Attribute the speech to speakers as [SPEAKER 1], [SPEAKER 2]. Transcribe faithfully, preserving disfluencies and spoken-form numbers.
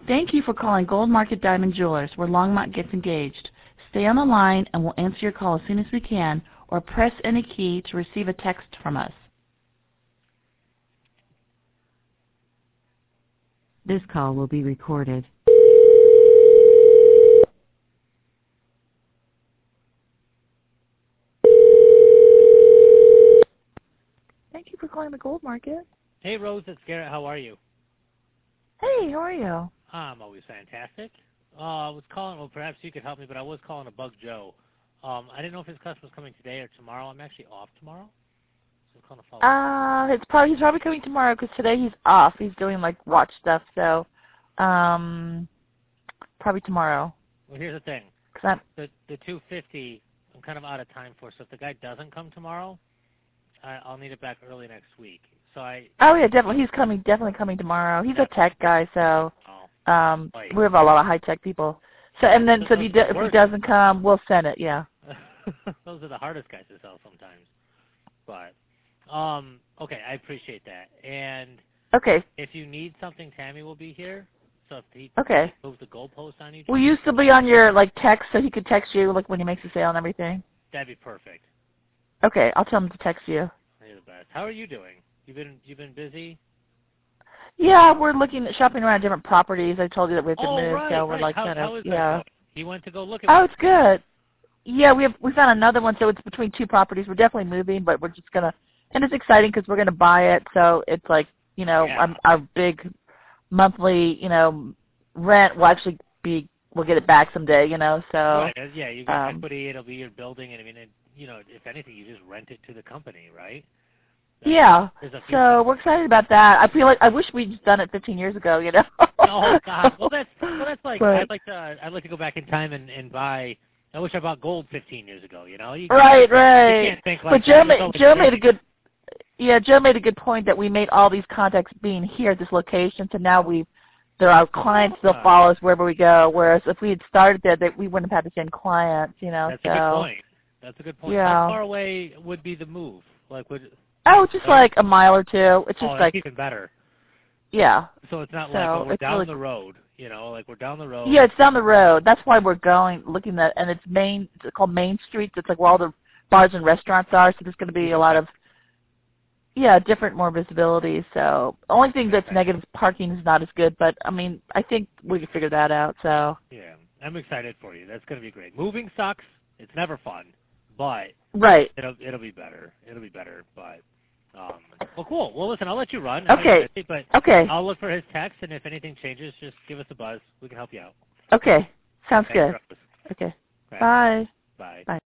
[SPEAKER 1] Thank you for calling Gold Market Diamond Jewelers, where Longmont gets engaged. Stay on the line and we'll answer your call as soon as we can, or press any key to receive a text from us. This call will be recorded. Thank you for calling the Gold Market.
[SPEAKER 2] Hey, Rose, it's Garrett. How are you?
[SPEAKER 1] Hey, how are you?
[SPEAKER 2] I'm always fantastic. Uh, I was calling, well, perhaps you could help me, but I was calling to bug Joe. Um, I didn't know if his customer's coming today or tomorrow. I'm actually off tomorrow. So I'm calling to follow up.
[SPEAKER 1] Uh, it's probably, he's probably coming tomorrow because today he's off. He's doing, like, watch stuff, so um, probably tomorrow.
[SPEAKER 2] Well, here's the thing.
[SPEAKER 1] Cause I'm,
[SPEAKER 2] The, the two fifty, I'm kind of out of time for, so if the guy doesn't come tomorrow, I, I'll need it back early next week. So I...
[SPEAKER 1] Oh, yeah, definitely. He's coming, definitely coming tomorrow. He's a tech guy, so
[SPEAKER 2] Oh,
[SPEAKER 1] um,
[SPEAKER 2] right.
[SPEAKER 1] we have a lot of high-tech people. So, and then, so if he, do, if he
[SPEAKER 2] Worse.
[SPEAKER 1] doesn't come, we'll send it, yeah.
[SPEAKER 2] Those are the hardest guys to sell sometimes. But, um, okay, I appreciate that. And
[SPEAKER 1] Okay.
[SPEAKER 2] if you need something, Tammy will be here. So if he
[SPEAKER 1] Okay.
[SPEAKER 2] moves the goalpost on you,
[SPEAKER 1] Will you still be on your, like, text so he could text you, like, when he makes a sale and everything?
[SPEAKER 2] that'd be perfect.
[SPEAKER 1] Okay, I'll tell him to text you.
[SPEAKER 2] You're the best. How are you doing? You been you been busy?
[SPEAKER 1] Yeah, we're looking at shopping around different properties. I told you that we have to
[SPEAKER 2] Oh,
[SPEAKER 1] move,
[SPEAKER 2] right,
[SPEAKER 1] so we're
[SPEAKER 2] right.
[SPEAKER 1] like
[SPEAKER 2] How,
[SPEAKER 1] kind
[SPEAKER 2] how
[SPEAKER 1] of,
[SPEAKER 2] is that
[SPEAKER 1] yeah.
[SPEAKER 2] going? He went to go look at
[SPEAKER 1] Oh,
[SPEAKER 2] it.
[SPEAKER 1] it's good. Yeah, we have we found another one, so it's between two properties. We're definitely moving, but we're just gonna, and it's exciting because we're gonna buy it. So it's like, you know,
[SPEAKER 2] Yeah.
[SPEAKER 1] our, our big monthly, you know, rent will actually be, we'll get it back someday, you know. So
[SPEAKER 2] Right, uh, yeah, you get
[SPEAKER 1] um,
[SPEAKER 2] equity. It'll be your building, and I mean, it, you know, if anything, you just rent it to the company, right?
[SPEAKER 1] yeah.
[SPEAKER 2] There's a few
[SPEAKER 1] So we're excited about that. I feel like I wish we'd done it fifteen years ago, you know.
[SPEAKER 2] Oh God! Well, that's well, that's like
[SPEAKER 1] But,
[SPEAKER 2] I'd like to I'd like to go back in time and and buy. I wish I bought gold fifteen years ago. You know, you
[SPEAKER 1] right,
[SPEAKER 2] can't,
[SPEAKER 1] right.
[SPEAKER 2] You can't think like
[SPEAKER 1] but Joe,
[SPEAKER 2] that.
[SPEAKER 1] ma-
[SPEAKER 2] It's always
[SPEAKER 1] Joe made a
[SPEAKER 2] crazy.
[SPEAKER 1] good, yeah, Joe made a good point that we made all these contacts being here at this location. So now we, there are clients still
[SPEAKER 2] Ah.
[SPEAKER 1] follow us wherever we go. Whereas if we had started there, that we wouldn't have had the same clients, you know.
[SPEAKER 2] That's
[SPEAKER 1] so
[SPEAKER 2] a good point. That's a good point.
[SPEAKER 1] yeah.
[SPEAKER 2] How far away would be the move? Like would
[SPEAKER 1] Oh, just like a mile or two. It's just
[SPEAKER 2] oh, that's
[SPEAKER 1] like
[SPEAKER 2] even better.
[SPEAKER 1] yeah.
[SPEAKER 2] So it's not
[SPEAKER 1] So
[SPEAKER 2] like oh, we're
[SPEAKER 1] it's
[SPEAKER 2] down
[SPEAKER 1] really,
[SPEAKER 2] the road. You know, like we're down the road.
[SPEAKER 1] yeah, it's down the road. That's why we're going, looking at, and it's main. It's called Main Street. It's like where all the bars and restaurants are. So there's going to be a lot of, yeah, different, more visibility. So the only thing that's negative, parking is not as good. But I mean, I think we can figure that out. So
[SPEAKER 2] Yeah, I'm excited for you. That's going to be great. Moving sucks. It's never fun, but
[SPEAKER 1] right.
[SPEAKER 2] it'll it'll be better. It'll be better, but. Um, well, cool. Well, listen, I'll let you run. I know
[SPEAKER 1] Okay.
[SPEAKER 2] you're busy, but
[SPEAKER 1] Okay.
[SPEAKER 2] I'll look for his text, and if anything changes, just give us a buzz. We can help you out.
[SPEAKER 1] Okay. Sounds
[SPEAKER 2] Thanks,
[SPEAKER 1] good.
[SPEAKER 2] Rose.
[SPEAKER 1] Okay.
[SPEAKER 2] Right.
[SPEAKER 1] Bye.
[SPEAKER 2] Bye.
[SPEAKER 1] Bye.